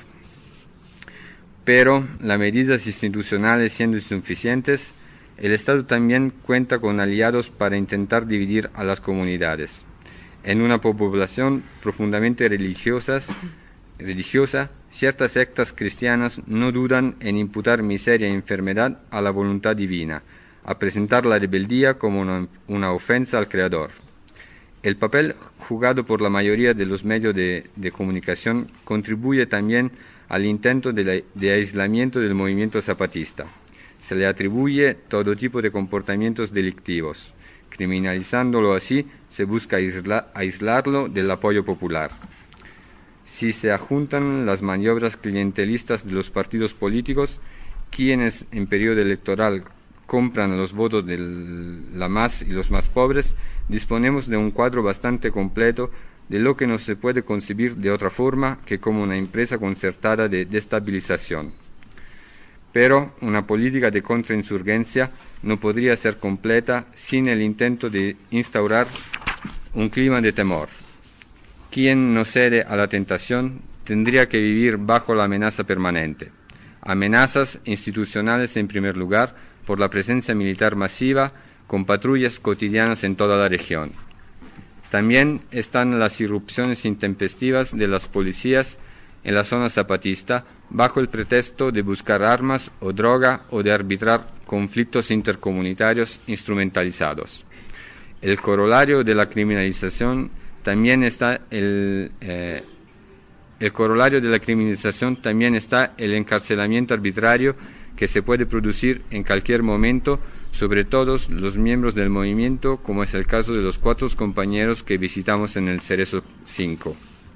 Pero las medidas institucionales siendo insuficientes, el Estado también cuenta con aliados para intentar dividir a las comunidades. En una población profundamente religiosas, religiosa, ciertas sectas cristianas no dudan en imputar miseria e enfermedad a la voluntad divina, a presentar la rebeldía como una, una ofensa al Creador. El papel jugado por la mayoría de los medios de, de comunicación contribuye también al intento de, la, de aislamiento del movimiento zapatista. Se le atribuye todo tipo de comportamientos delictivos. Criminalizándolo así, se busca aisla, aislarlo del apoyo popular. Si se ajuntan las maniobras clientelistas de los partidos políticos, quienes en periodo electoral compran los votos de la más y los más pobres, disponemos de un cuadro bastante completo de lo que no se puede concebir de otra forma que como una empresa concertada de destabilización. Pero una política de contrainsurgencia no podría ser completa sin el intento de instaurar un clima de temor. Quien no cede a la tentación tendría que vivir bajo la amenaza permanente. Amenazas institucionales en primer lugar por la presencia militar masiva con patrullas cotidianas en toda la región. También están las irrupciones intempestivas de las policías en la zona zapatista bajo el pretexto de buscar armas o droga o de arbitrar conflictos intercomunitarios instrumentalizados. El corolario de la criminalización también está el, eh, el corolario de la criminalización también está el encarcelamiento arbitrario que se puede producir en cualquier momento sobre todos los miembros del movimiento, como es el caso de los cuatro compañeros que visitamos en el Cerezo cinco.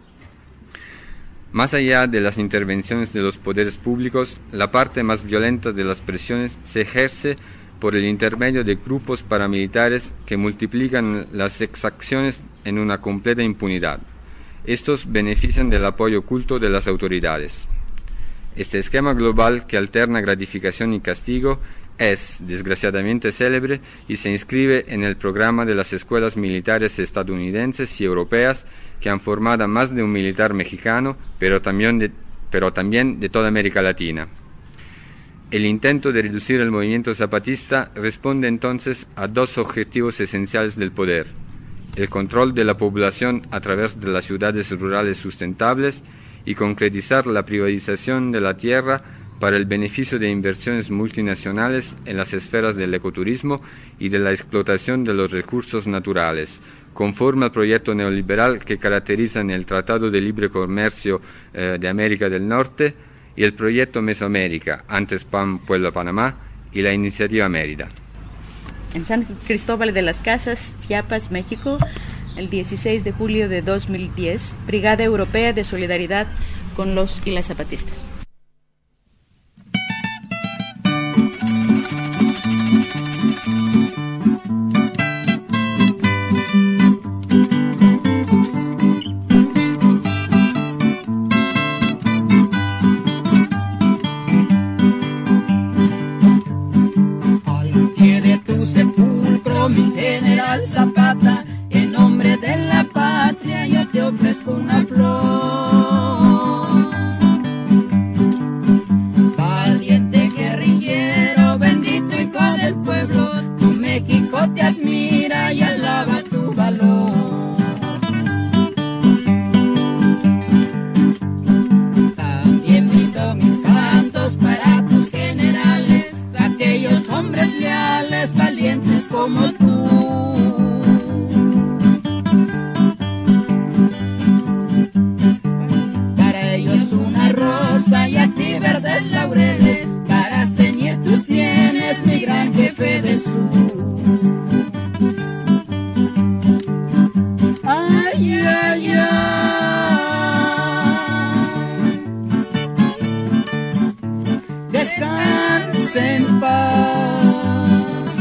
Más allá de las intervenciones de los poderes públicos, la parte más violenta de las presiones se ejerce por el intermedio de grupos paramilitares que multiplican las exacciones en una completa impunidad. Estos benefician del apoyo oculto de las autoridades. Este esquema global que alterna gratificación y castigo es, desgraciadamente, célebre y se inscribe en el programa de las escuelas militares estadounidenses y europeas que han formado a más de un militar mexicano, pero también de, pero también de toda América Latina. El intento de reducir el movimiento zapatista responde entonces a dos objetivos esenciales del poder: el control de la población a través de las ciudades rurales sustentables y concretizar la privatización de la tierra para el beneficio de inversiones multinacionales en las esferas del ecoturismo y de la explotación de los recursos naturales, conforme al proyecto neoliberal que caracterizan el Tratado de Libre Comercio eh, de América del Norte y el proyecto Mesoamérica, antes P A M Pueblo Panamá, y la Iniciativa Mérida. En San Cristóbal de las Casas, Chiapas, México, el dieciséis de julio de dos mil diez, Brigada Europea de Solidaridad con los y las zapatistas. Mi general Zapata, en nombre de la patria yo te ofrezco una flor. Valiente guerrillero, bendito hijo del pueblo, tu México te admira y alaba tu valor. También brindo mis cantos para tus generales, aquellos hombres leales, valientes como tú. Para ellos una rosa y a ti verdes laureles, para ceñir tus sienes, mi gran jefe del sur. Ay, ay, ay. Descansa en paz.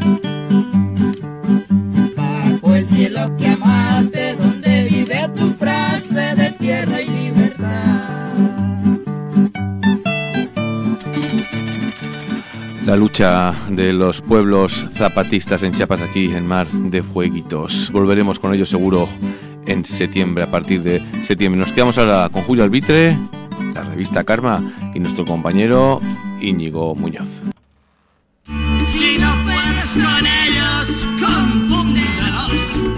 Bajo el cielo que amaste, donde vive tu frase de tierra y libertad. La lucha de los pueblos zapatistas en Chiapas, aquí en Mar de Fueguitos. Volveremos con ellos seguro en septiembre, a partir de septiembre. Nos quedamos ahora con Julio Albitre, la revista Karma, y nuestro compañero Íñigo Muñoz. Si no puedes con ellos, confúndelos.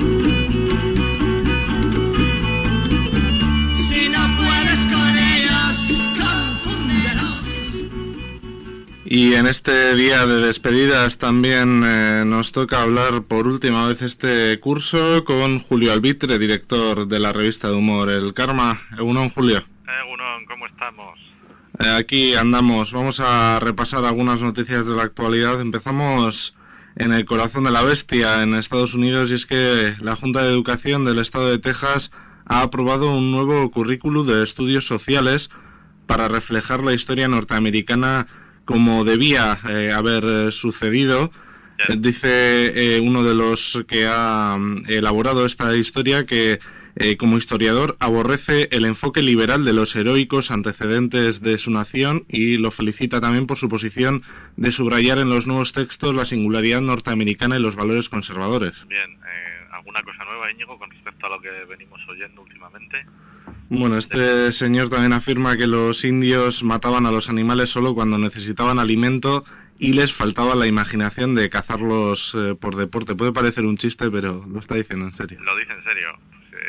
Si no puedes con ellos, confúndelos. Y en este día de despedidas también eh, nos toca hablar por última vez este curso con Julio Albitre, director de la revista de humor El Karma. Egunon, Julio. Egunon, ¿cómo estamos? Eh, aquí andamos. Vamos a repasar algunas noticias de la actualidad. Empezamos en el corazón de la bestia, en Estados Unidos, y es que la Junta de Educación del Estado de Texas ha aprobado un nuevo currículo de estudios sociales para reflejar la historia norteamericana como debía eh, haber eh, sucedido. Eh, dice eh, uno de los que ha elaborado esta historia que eh, como historiador aborrece el enfoque liberal de los heroicos antecedentes de su nación y lo felicita también por su posición de subrayar en los nuevos textos la singularidad norteamericana y los valores conservadores. Bien, eh, ¿alguna cosa nueva, Íñigo, con respecto a lo que venimos oyendo últimamente? Bueno, este señor también afirma que los indios mataban a los animales solo cuando necesitaban alimento y les faltaba la imaginación de cazarlos eh, por deporte. Puede parecer un chiste, pero lo está diciendo en serio. Lo dice en serio.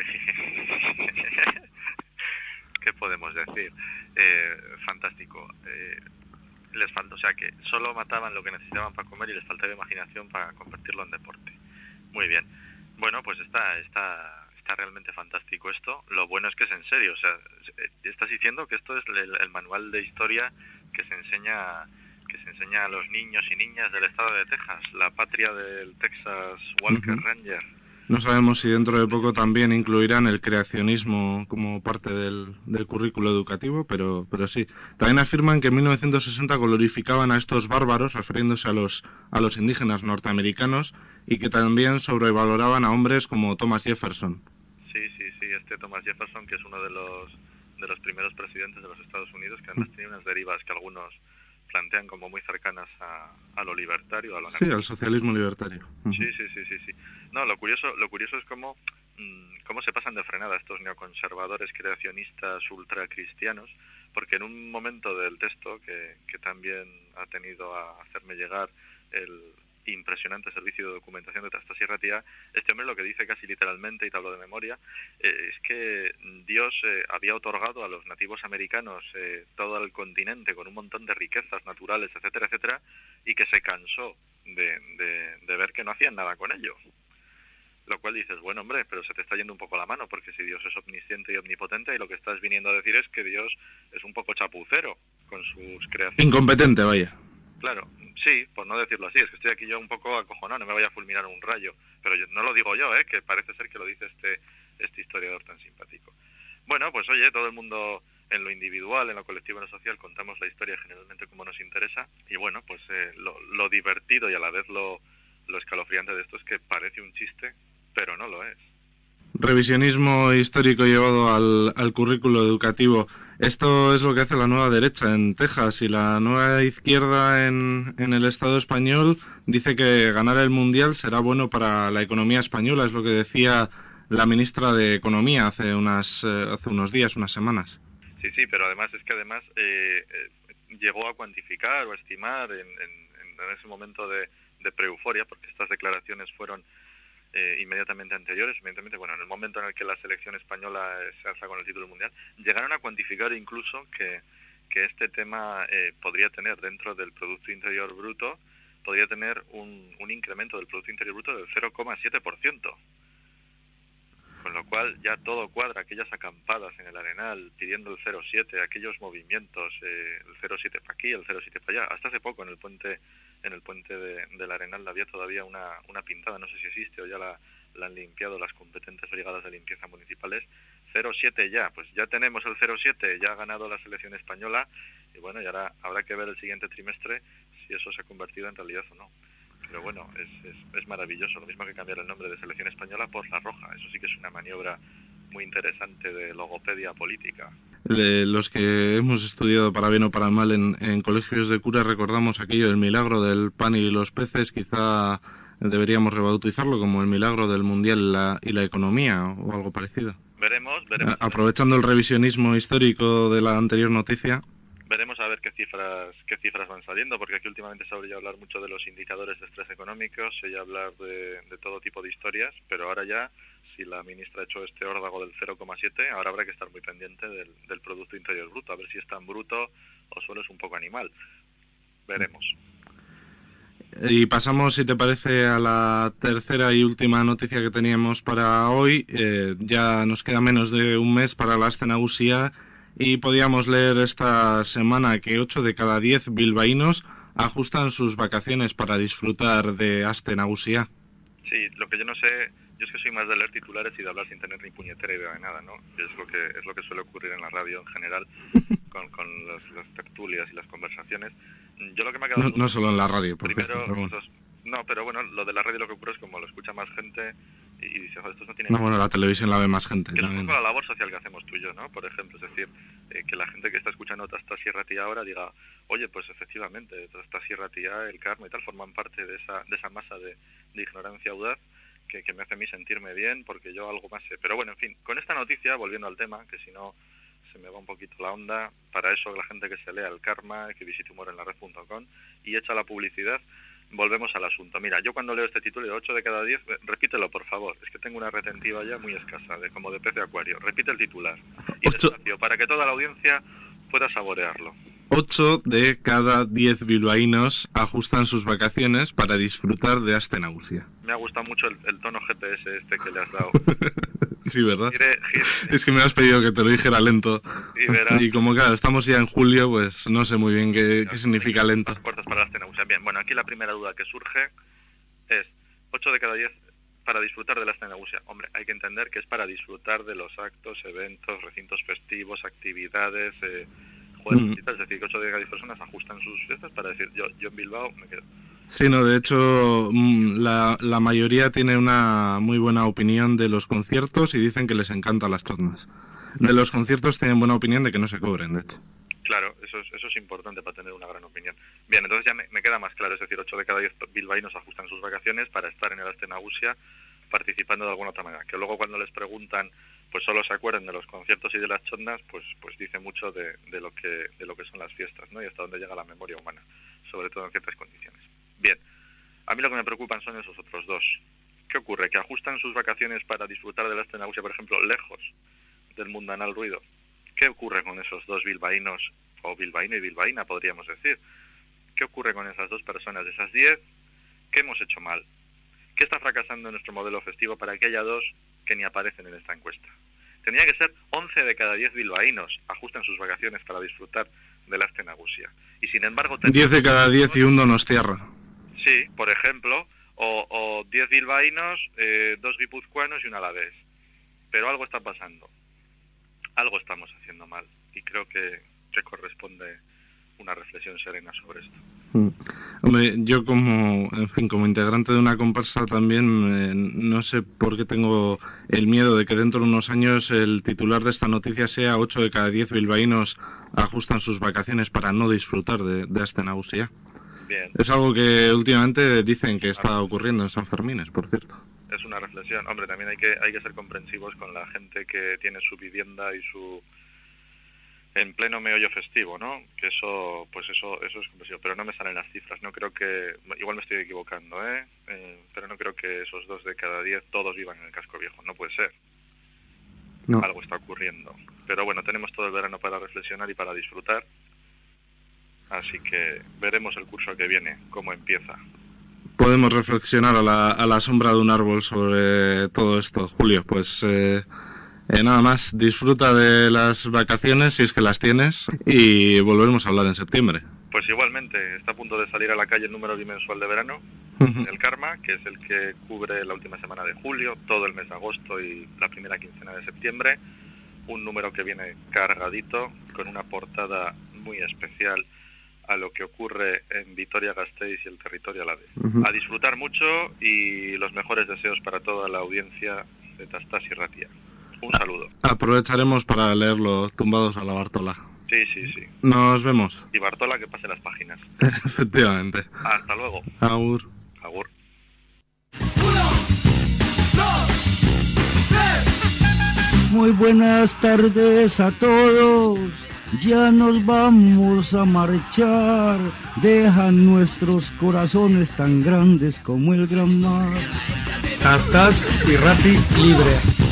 ¿Qué podemos decir? Eh, fantástico. Eh, les falta, o sea que solo mataban lo que necesitaban para comer y les faltaba imaginación para convertirlo en deporte. Muy bien. Bueno, pues está, está, está realmente fantástico esto. Lo bueno es que es en serio. O sea, estás diciendo que esto es el, el manual de historia que se enseña que se enseña a los niños y niñas del estado de Texas, la patria del Texas Walker uh-huh. Ranger. No sabemos si dentro de poco también incluirán el creacionismo como parte del, del currículo educativo, pero, pero sí. También afirman que en mil novecientos sesenta glorificaban a estos bárbaros, refiriéndose a los, a los indígenas norteamericanos, y que también sobrevaloraban a hombres como Thomas Jefferson. Sí, sí, sí, este Thomas Jefferson, que es uno de los, de los primeros presidentes de los Estados Unidos, que además tiene unas derivas que algunos plantean como muy cercanas a, a lo libertario, a lo sí, al socialismo libertario. Uh-huh. Sí, sí, sí, sí, sí. No, lo curioso, lo curioso es cómo, cómo se pasan de frenada estos neoconservadores creacionistas ultracristianos, porque en un momento del texto que, que también ha tenido a hacerme llegar el impresionante servicio de documentación de Trasta Sierra Tía, este hombre lo que dice casi literalmente, y te hablo de memoria, eh, es que Dios eh, había otorgado a los nativos americanos eh, todo el continente con un montón de riquezas naturales, etcétera, etcétera, y que se cansó de, de, de ver que no hacían nada con ello. Lo cual dices, bueno, hombre, pero se te está yendo un poco la mano, porque si Dios es omnisciente y omnipotente, y lo que estás viniendo a decir es que Dios es un poco chapucero con sus creaciones. Incompetente, vaya. Claro, sí, por no decirlo así, es que estoy aquí yo un poco acojonado, no me vaya a fulminar un rayo, pero yo, no lo digo yo, ¿eh? Que parece ser que lo dice este, este historiador tan simpático. Bueno, pues oye, todo el mundo en lo individual, en lo colectivo, en lo social, contamos la historia generalmente como nos interesa, y bueno, pues eh, lo, lo divertido y a la vez lo, lo escalofriante de esto es que parece un chiste, pero no lo es. Revisionismo histórico llevado al, al currículo educativo. Esto es lo que hace la nueva derecha en Texas, y la nueva izquierda en, en el Estado español dice que ganar el Mundial será bueno para la economía española, es lo que decía la ministra de Economía hace unas eh, hace unos días, unas semanas. Sí, sí, pero además es que además eh, eh, llegó a cuantificar o a estimar en, en, en ese momento de, de preeuforia, porque estas declaraciones fueron Eh, inmediatamente anteriores, inmediatamente, bueno, en el momento en el que la selección española eh, se alza con el título mundial, llegaron a cuantificar incluso que, que este tema eh, podría tener dentro del Producto Interior Bruto, podría tener un, un incremento del Producto Interior Bruto del cero coma siete por ciento. Con lo cual ya todo cuadra, aquellas acampadas en el Arenal pidiendo el cero coma siete, aquellos movimientos, eh, el cero coma siete para aquí, el cero coma siete para allá. Hasta hace poco en el puente en el puente de, del Arenal había todavía una, una pintada, no sé si existe o ya la, la han limpiado las competentes brigadas de limpieza municipales. cero coma siete ya, pues ya tenemos el cero coma siete, ya ha ganado la selección española, y bueno, y ahora habrá que ver el siguiente trimestre si eso se ha convertido en realidad o no. Pero bueno, es, es, es maravilloso, lo mismo que cambiar el nombre de selección española por la roja, eso sí que es una maniobra muy interesante de logopedia política. Le, los que hemos estudiado para bien o para mal en, en colegios de curas recordamos aquello del milagro del pan y los peces, quizá deberíamos rebautizarlo como el milagro del mundial y la, y la economía o algo parecido. Veremos, veremos. A, aprovechando el revisionismo histórico de la anterior noticia. Veremos a ver qué cifras qué cifras van saliendo, porque aquí últimamente se oye hablar mucho de los indicadores de estrés económico, se oye hablar de, de todo tipo de historias, pero ahora ya, si la ministra ha hecho este órdago del cero coma siete, ahora habrá que estar muy pendiente del, del Producto Interior Bruto, a ver si es tan bruto o solo es un poco animal. Veremos. Y pasamos, si te parece, a la tercera y última noticia que teníamos para hoy. Eh, ya nos queda menos de un mes para la Aste Nagusia, y podíamos leer esta semana que ocho de cada diez bilbaínos ajustan sus vacaciones para disfrutar de Aste Nagusia. Sí, lo que yo no sé, yo es que soy más de leer titulares y de hablar sin tener ni puñetera idea de nada, ¿no? Es lo que es lo que suele ocurrir en la radio en general con, con las, las tertulias y las conversaciones. Yo lo que me ha quedado... No, no solo en la radio, por primero, cierto, pero bueno. estos- no, pero bueno, lo de la radio lo que ocurre es como lo escucha más gente y, y dice, joder, estos no tienen... No, bueno, la televisión la ve más gente. Que es un también. poco la labor social que hacemos tú y yo, ¿no? Por ejemplo, es decir, eh, que la gente que está escuchando esta Sierra Tía ahora diga, oye, pues efectivamente, esta Sierra Tía, el Karma y tal, forman parte de esa, de esa masa de, de ignorancia audaz que, que me hace a mí sentirme bien porque yo algo más sé. Pero bueno, en fin, con esta noticia, volviendo al tema, que si no se me va un poquito la onda, para eso la gente que se lea el Karma, que visite humor en la red punto com y echa la publicidad, volvemos al asunto. Mira, yo cuando leo este título, digo ocho de cada diez, eh, repítelo por favor, es que tengo una retentiva ya muy escasa, de como de pez de acuario. Repite el titular, y despacio, para que toda la audiencia pueda saborearlo. ocho de cada diez bilbaínos ajustan sus vacaciones para disfrutar de Astenausia. Me ha gustado mucho el, el tono G P S este que le has dado. Sí, ¿verdad? Gire, gire. Es que me has pedido que te lo dijera lento. Y verás. Y como claro, estamos ya en julio, pues no sé muy bien qué, qué significa lento. Puertas para la Astenausia. Bien, bueno, aquí la primera duda que surge es ocho de cada diez para disfrutar de la Astenausia. Hombre, hay que entender que es para disfrutar de los actos, eventos, recintos festivos, actividades, eh, juegos, Mm. y tal. Es decir, que ocho de cada diez personas ajustan sus fiestas para decir, yo, yo en Bilbao me quedo. Sí, no, de hecho, mm, la, la mayoría tiene una muy buena opinión de los conciertos y dicen que les encantan las chotnas. De los conciertos tienen buena opinión de que no se cobren, de hecho. Claro, eso es, eso es importante para tener una gran opinión. Bien, entonces ya me, me queda más claro, es decir, ocho de cada diez bilbaínos ajustan sus vacaciones para estar en el Astenausia participando de alguna otra manera. Que luego cuando les preguntan, pues solo se acuerden de los conciertos y de las chotnas, pues pues dice mucho de, de lo que de lo que son las fiestas, ¿no? Y hasta dónde llega la memoria humana, sobre todo en ciertas condiciones. Bien, a mí lo que me preocupan son esos otros dos. ¿Qué ocurre? Que ajustan sus vacaciones para disfrutar de la Astenausia, por ejemplo, lejos del mundanal ruido. ¿Qué ocurre con esos dos bilbaínos, o bilbaíno y bilbaína podríamos decir? ¿Qué ocurre con esas dos personas de esas diez? ¿Qué hemos hecho mal? ¿Qué está fracasando en nuestro modelo festivo para que haya dos que ni aparecen en esta encuesta? Tendría que ser once de cada diez bilbaínos ajustan sus vacaciones para disfrutar de la Astenausia. Y sin embargo... diez de cada diez y un donostiarra. Sí, por ejemplo, o, o diez bilbaínos, eh, dos guipuzcoanos y un alavés. Pero algo está pasando. Algo estamos haciendo mal. Y creo que, que corresponde una reflexión serena sobre esto. Mm. Hombre, yo como, en fin, como integrante de una comparsa también, eh, no sé por qué tengo el miedo de que dentro de unos años el titular de esta noticia sea ocho de cada diez bilbaínos ajustan sus vacaciones para no disfrutar de, de Astenausia. Bien. Es algo que últimamente dicen que está ocurriendo en San Fermines, por cierto. Es una reflexión. Hombre, también hay que hay que ser comprensivos con la gente que tiene su vivienda y su en pleno meollo festivo, ¿no? Que eso, pues eso, eso es comprensivo. Pero no me salen las cifras. No creo que, igual me estoy equivocando, ¿eh? eh pero no creo que esos dos de cada diez todos vivan en el casco viejo. No puede ser. No. Algo está ocurriendo. Pero bueno, tenemos todo el verano para reflexionar y para disfrutar. Así que veremos el curso que viene, cómo empieza. Podemos reflexionar a la, a la sombra de un árbol sobre todo esto, Julio. Pues eh, eh, nada más, disfruta de las vacaciones si es que las tienes y volveremos a hablar en septiembre. Pues igualmente, está a punto de salir a la calle el número bimensual de verano, el Karma, que es el que cubre la última semana de julio, todo el mes de agosto y la primera quincena de septiembre. Un número que viene cargadito, con una portada muy especial a lo que ocurre en Vitoria-Gasteiz y el territorio alavés. Uh-huh. A disfrutar mucho y los mejores deseos para toda la audiencia de Tastas y Ratia. Un saludo. Aprovecharemos para leerlo tumbados a la Bartola. Sí, sí, sí. Nos vemos. Y Bartola que pase las páginas. Efectivamente. Hasta luego. Agur. Agur. Muy buenas tardes a todos. Ya nos vamos a marchar, dejan nuestros corazones tan grandes como el gran mar. Tastas y Rati libre.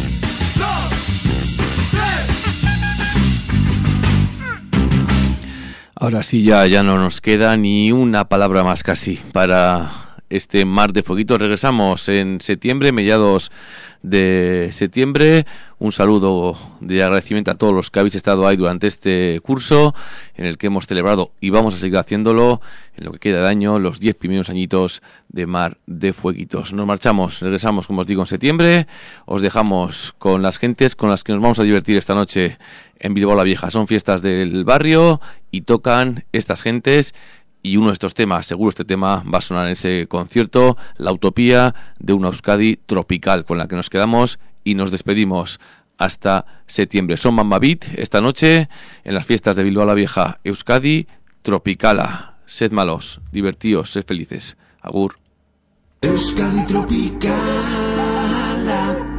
Ahora sí, ya, ya no nos queda ni una palabra más casi para este Mar de Fueguitos. Regresamos en septiembre, mediados de septiembre. Un saludo de agradecimiento a todos los que habéis estado ahí durante este curso en el que hemos celebrado y vamos a seguir haciéndolo en lo que queda de año, los diez primeros añitos de Mar de Fueguitos. Nos marchamos, regresamos como os digo en septiembre. Os dejamos con las gentes con las que nos vamos a divertir esta noche en Bilbao la Vieja. Son fiestas del barrio y tocan estas gentes y uno de estos temas, seguro este tema va a sonar en ese concierto, la utopía de una Euskadi tropical, con la que nos quedamos y nos despedimos hasta septiembre. Son Mamma Beat esta noche en las fiestas de Bilbao la Vieja. Euskadi Tropicala. Sed malos, divertíos, sed felices. Agur. Euskadi Tropicala.